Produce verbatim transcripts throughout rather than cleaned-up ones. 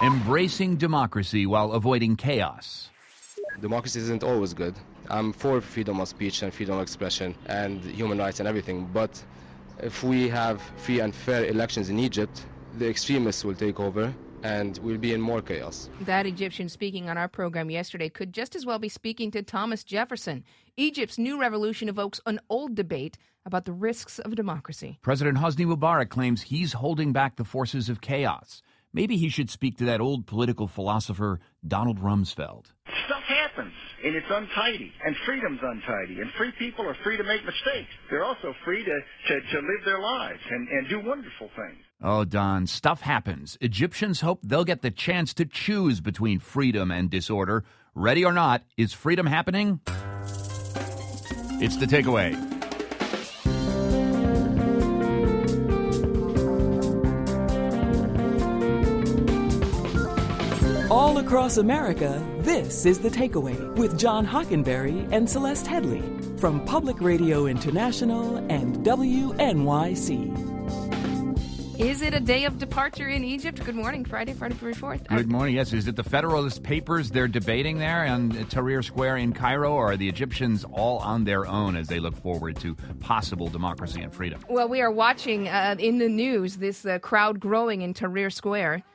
Embracing democracy while avoiding chaos. Democracy isn't always good. I'm for freedom of speech and freedom of expression and human rights and everything, but if we have free and fair elections in Egypt, the extremists will take over and we'll be in more chaos. That Egyptian speaking on our program yesterday could just as well be speaking to Thomas Jefferson. Egypt's new revolution evokes an old debate about the risks of democracy. President Hosni Mubarak claims he's holding back the forces of chaos. Maybe he should speak to that old political philosopher, Donald Rumsfeld. Stuff happens, and it's untidy, and freedom's untidy, and free people are free to make mistakes. They're also free to, to, to live their lives and, and do wonderful things. Oh, Don, stuff happens. Egyptians hope they'll get the chance to choose between freedom and disorder. Ready or not, is freedom happening? It's The Takeaway. All across America, this is The Takeaway with John Hockenberry and Celeste Headley from Public Radio International and W N Y C. Is it a day of departure in Egypt? Good morning, Friday, Friday, February fourth. Good morning, yes. Is it the Federalist Papers they're debating there on Tahrir Square in Cairo, or are the Egyptians all on their own as they look forward to possible democracy and freedom? Well, we are watching uh, in the news this uh, crowd growing in Tahrir Square.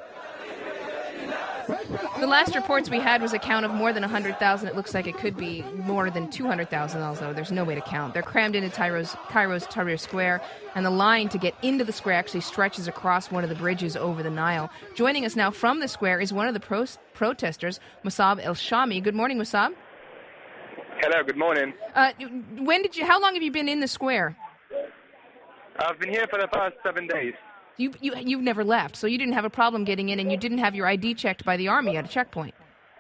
The last reports we had was a count of more than one hundred thousand. It looks like it could be more than two hundred thousand, although there's no way to count. They're crammed into Cairo's, Cairo's Tahrir Square, and the line to get into the square actually stretches across one of the bridges over the Nile. Joining us now from the square is one of the pro- protesters, Musab El-Shami. Good morning, Musab. Hello, good morning. Uh, when did you? How long have you been in the square? I've been here for the past seven days. You, you, you've never left, so you didn't have a problem getting in, and you didn't have your I D checked by the army at a checkpoint.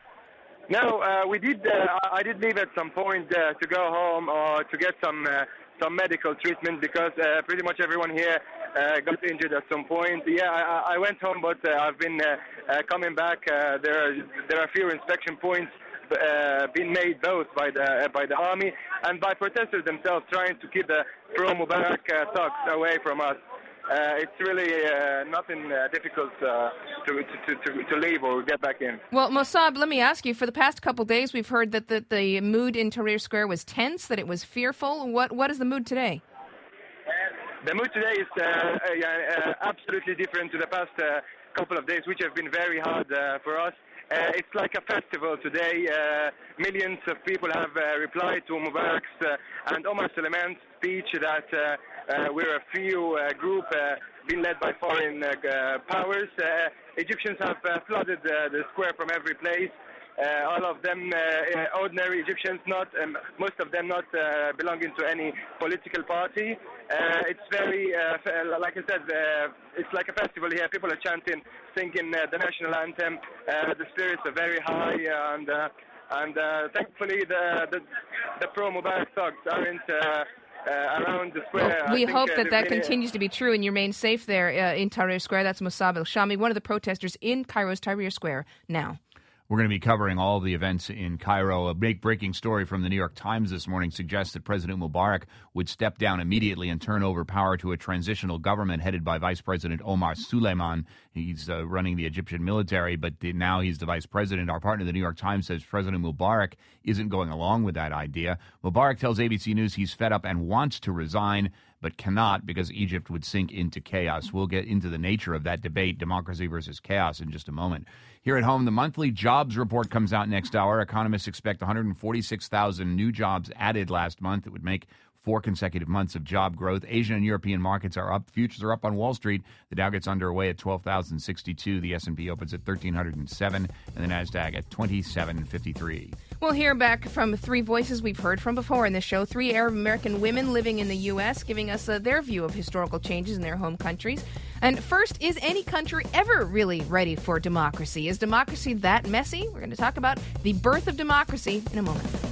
No, uh, we did. Uh, I did leave at some point uh, to go home or to get some uh, some medical treatment because uh, pretty much everyone here uh, got injured at some point. Yeah, I, I went home, but uh, I've been uh, uh, coming back. Uh, there are there are few inspection points uh, being made both by the uh, by the army and by protesters themselves, trying to keep the pro-Mubarak uh, thugs away from us. Uh, it's really uh, nothing uh, difficult uh, to, to, to, to leave or get back in. Well, Musab, let me ask you, for the past couple days we've heard that the, the mood in Tahrir Square was tense, that it was fearful. What What is the mood today? The mood today is uh, uh, uh, absolutely different to the past uh, couple of days, which have been very hard uh, for us. Uh, it's like a festival today. Uh, millions of people have uh, replied to Mubarak's uh, and Omar Suleiman's speech that uh, uh, we're a few uh, group uh, being led by foreign uh, uh, powers. Uh, Egyptians have uh, flooded uh, the square from every place. Uh, all of them uh, ordinary Egyptians, not um, most of them not uh, belonging to any political party. Uh, it's very, uh, like I said, uh, it's like a festival here. People are chanting, singing uh, the national anthem. Uh, the spirits are very high, and uh, and uh, thankfully the the, the pro-Mubarak thugs aren't uh, uh, around the square. Well, we think, hope uh, that that really, continues to be true and you remain safe there uh, in Tahrir Square. That's Musab El-Shami, one of the protesters in Cairo's Tahrir Square now. We're going to be covering all the events in Cairo. A big breaking story from the New York Times this morning suggests that President Mubarak would step down immediately and turn over power to a transitional government headed by Vice President Omar Suleiman. He's uh, running the Egyptian military, but the, now he's the vice president. Our partner, the New York Times, says President Mubarak isn't going along with that idea. Mubarak tells A B C News he's fed up and wants to resign, but cannot because Egypt would sink into chaos. We'll get into the nature of that debate, democracy versus chaos, in just a moment. Here at home, the monthly jobs report comes out next hour. Economists expect one hundred forty-six thousand new jobs added last month. It would make four consecutive months of job growth. Asian and European markets are up. Futures are up on Wall Street. The Dow gets underway at twelve thousand sixty-two. The S and P opens at thirteen oh seven, and the NASDAQ at twenty-seven fifty-three. We'll hear back from three voices we've heard from before in this show. Three Arab American women living in the U S giving us uh, their view of historical changes in their home countries. And first, is any country ever really ready for democracy? Is democracy that messy? We're going to talk about the birth of democracy in a moment.